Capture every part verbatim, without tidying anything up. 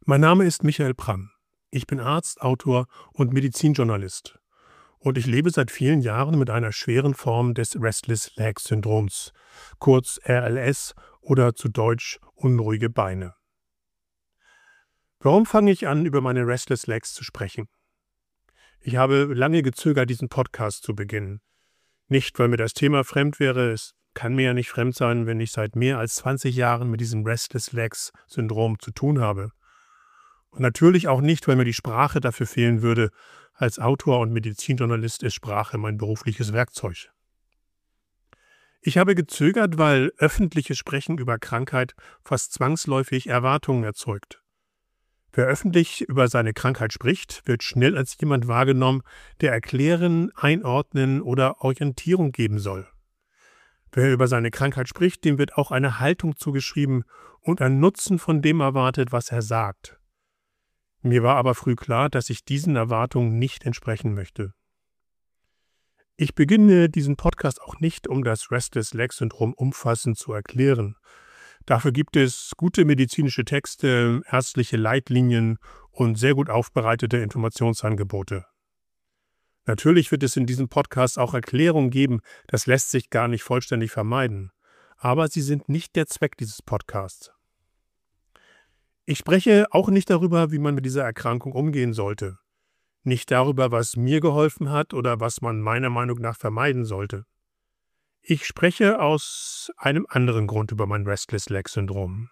Mein Name ist Michael Pramm. Ich bin Arzt, Autor und Medizinjournalist. Und ich lebe seit vielen Jahren mit einer schweren Form des Restless Leg Syndroms, kurz R L S oder zu Deutsch unruhige Beine. Warum fange ich an, über meine Restless Legs zu sprechen? Ich habe lange gezögert, diesen Podcast zu beginnen. Nicht, weil mir das Thema fremd wäre, es kann mir ja nicht fremd sein, wenn ich seit mehr als zwanzig Jahren mit diesem Restless Legs Syndrom zu tun habe. Und natürlich auch nicht, weil mir die Sprache dafür fehlen würde. Als Autor und Medizinjournalist ist Sprache mein berufliches Werkzeug. Ich habe gezögert, weil öffentliches Sprechen über Krankheit fast zwangsläufig Erwartungen erzeugt. Wer öffentlich über seine Krankheit spricht, wird schnell als jemand wahrgenommen, der erklären, einordnen oder Orientierung geben soll. Wer über seine Krankheit spricht, dem wird auch eine Haltung zugeschrieben und ein Nutzen von dem erwartet, was er sagt. Mir war aber früh klar, dass ich diesen Erwartungen nicht entsprechen möchte. Ich beginne diesen Podcast auch nicht, um das Restless Leg Syndrom umfassend zu erklären. Dafür gibt es gute medizinische Texte, ärztliche Leitlinien und sehr gut aufbereitete Informationsangebote. Natürlich wird es in diesem Podcast auch Erklärungen geben, das lässt sich gar nicht vollständig vermeiden. Aber sie sind nicht der Zweck dieses Podcasts. Ich spreche auch nicht darüber, wie man mit dieser Erkrankung umgehen sollte. Nicht darüber, was mir geholfen hat oder was man meiner Meinung nach vermeiden sollte. Ich spreche aus einem anderen Grund über mein Restless Leg Syndrom.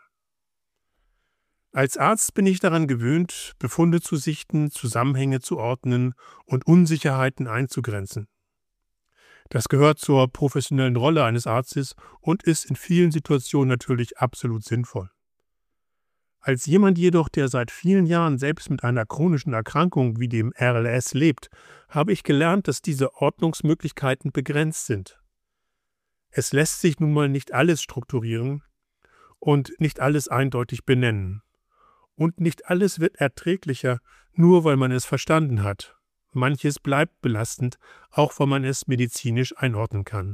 Als Arzt bin ich daran gewöhnt, Befunde zu sichten, Zusammenhänge zu ordnen und Unsicherheiten einzugrenzen. Das gehört zur professionellen Rolle eines Arztes und ist in vielen Situationen natürlich absolut sinnvoll. Als jemand jedoch, der seit vielen Jahren selbst mit einer chronischen Erkrankung wie dem R L S lebt, habe ich gelernt, dass diese Ordnungsmöglichkeiten begrenzt sind. Es lässt sich nun mal nicht alles strukturieren und nicht alles eindeutig benennen. Und nicht alles wird erträglicher, nur weil man es verstanden hat. Manches bleibt belastend, auch wenn man es medizinisch einordnen kann.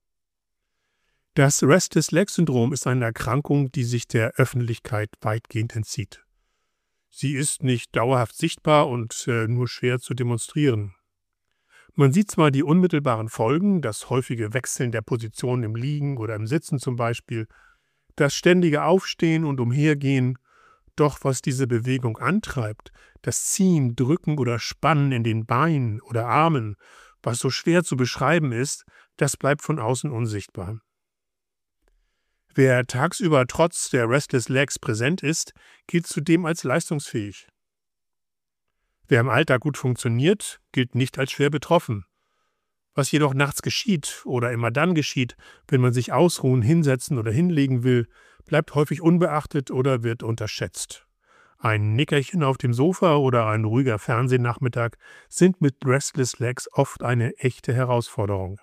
Das Restless Leg Syndrom ist eine Erkrankung, die sich der Öffentlichkeit weitgehend entzieht. Sie ist nicht dauerhaft sichtbar und äh, nur schwer zu demonstrieren. Man sieht zwar die unmittelbaren Folgen, das häufige Wechseln der Position im Liegen oder im Sitzen zum Beispiel, das ständige Aufstehen und Umhergehen, doch was diese Bewegung antreibt, das Ziehen, Drücken oder Spannen in den Beinen oder Armen, was so schwer zu beschreiben ist, das bleibt von außen unsichtbar. Wer tagsüber trotz der Restless Legs präsent ist, gilt zudem als leistungsfähig. Wer im Alltag gut funktioniert, gilt nicht als schwer betroffen. Was jedoch nachts geschieht oder immer dann geschieht, wenn man sich ausruhen, hinsetzen oder hinlegen will, bleibt häufig unbeachtet oder wird unterschätzt. Ein Nickerchen auf dem Sofa oder ein ruhiger Fernsehnachmittag sind mit Restless Legs oft eine echte Herausforderung.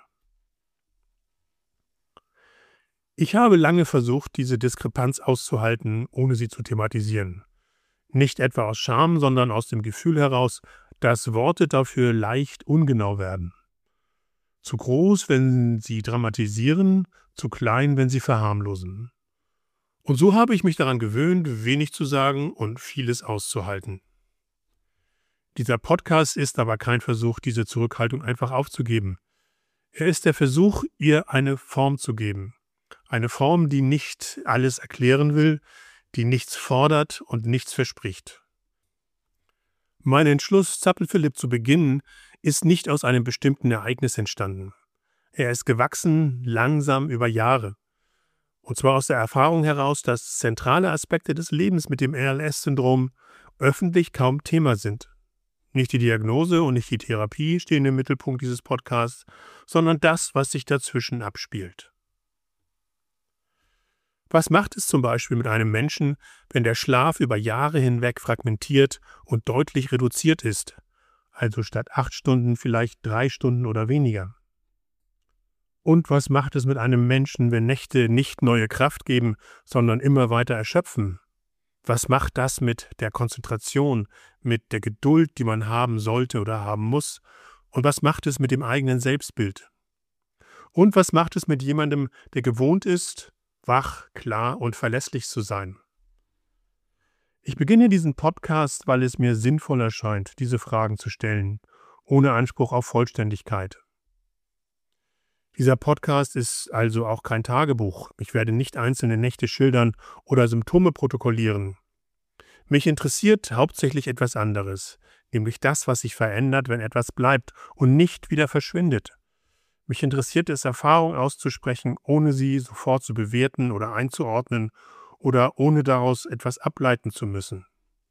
Ich habe lange versucht, diese Diskrepanz auszuhalten, ohne sie zu thematisieren. Nicht etwa aus Scham, sondern aus dem Gefühl heraus, dass Worte dafür leicht ungenau werden. Zu groß, wenn sie dramatisieren, zu klein, wenn sie verharmlosen. Und so habe ich mich daran gewöhnt, wenig zu sagen und vieles auszuhalten. Dieser Podcast ist aber kein Versuch, diese Zurückhaltung einfach aufzugeben. Er ist der Versuch, ihr eine Form zu geben. Eine Form, die nicht alles erklären will, die nichts fordert und nichts verspricht. Mein Entschluss, Zappel-Philipp zu beginnen, ist nicht aus einem bestimmten Ereignis entstanden. Er ist gewachsen, langsam über Jahre. Und zwar aus der Erfahrung heraus, dass zentrale Aspekte des Lebens mit dem R L S-Syndrom öffentlich kaum Thema sind. Nicht die Diagnose und nicht die Therapie stehen im Mittelpunkt dieses Podcasts, sondern das, was sich dazwischen abspielt. Was macht es zum Beispiel mit einem Menschen, wenn der Schlaf über Jahre hinweg fragmentiert und deutlich reduziert ist, also statt acht Stunden vielleicht drei Stunden oder weniger? Und was macht es mit einem Menschen, wenn Nächte nicht neue Kraft geben, sondern immer weiter erschöpfen? Was macht das mit der Konzentration, mit der Geduld, die man haben sollte oder haben muss? Und was macht es mit dem eigenen Selbstbild? Und was macht es mit jemandem, der gewohnt ist, wach, klar und verlässlich zu sein? Ich beginne diesen Podcast, weil es mir sinnvoll erscheint, diese Fragen zu stellen, ohne Anspruch auf Vollständigkeit. Dieser Podcast ist also auch kein Tagebuch. Ich werde nicht einzelne Nächte schildern oder Symptome protokollieren. Mich interessiert hauptsächlich etwas anderes, nämlich das, was sich verändert, wenn etwas bleibt und nicht wieder verschwindet. Mich interessiert es, Erfahrungen auszusprechen, ohne sie sofort zu bewerten oder einzuordnen oder ohne daraus etwas ableiten zu müssen.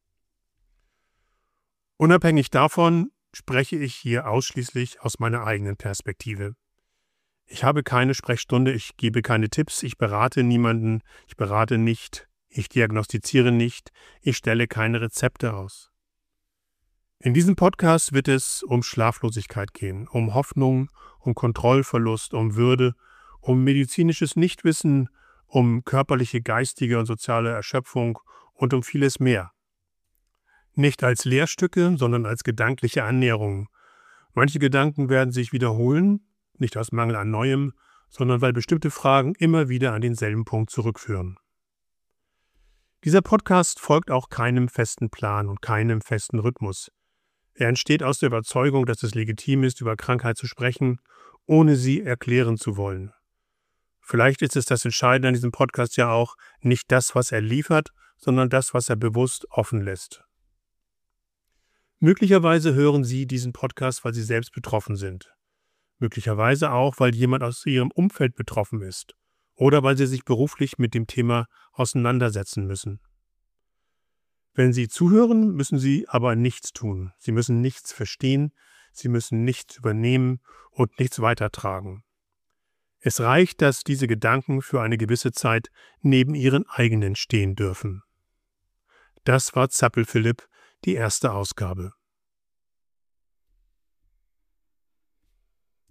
Unabhängig davon spreche ich hier ausschließlich aus meiner eigenen Perspektive. Ich habe keine Sprechstunde, ich gebe keine Tipps, ich berate niemanden, ich berate nicht, ich diagnostiziere nicht, ich stelle keine Rezepte aus. In diesem Podcast wird es um Schlaflosigkeit gehen, um Hoffnung, um Kontrollverlust, um Würde, um medizinisches Nichtwissen, um körperliche, geistige und soziale Erschöpfung und um vieles mehr. Nicht als Lehrstücke, sondern als gedankliche Annäherung. Manche Gedanken werden sich wiederholen, nicht aus Mangel an Neuem, sondern weil bestimmte Fragen immer wieder an denselben Punkt zurückführen. Dieser Podcast folgt auch keinem festen Plan und keinem festen Rhythmus. Er entsteht aus der Überzeugung, dass es legitim ist, über Krankheit zu sprechen, ohne sie erklären zu wollen. Vielleicht ist es das Entscheidende an diesem Podcast ja auch, nicht das, was er liefert, sondern das, was er bewusst offen lässt. Möglicherweise hören Sie diesen Podcast, weil Sie selbst betroffen sind. Möglicherweise auch, weil jemand aus Ihrem Umfeld betroffen ist oder weil Sie sich beruflich mit dem Thema auseinandersetzen müssen. Wenn Sie zuhören, müssen Sie aber nichts tun. Sie müssen nichts verstehen, Sie müssen nichts übernehmen und nichts weitertragen. Es reicht, dass diese Gedanken für eine gewisse Zeit neben Ihren eigenen stehen dürfen. Das war Zappel Philipp, die erste Ausgabe.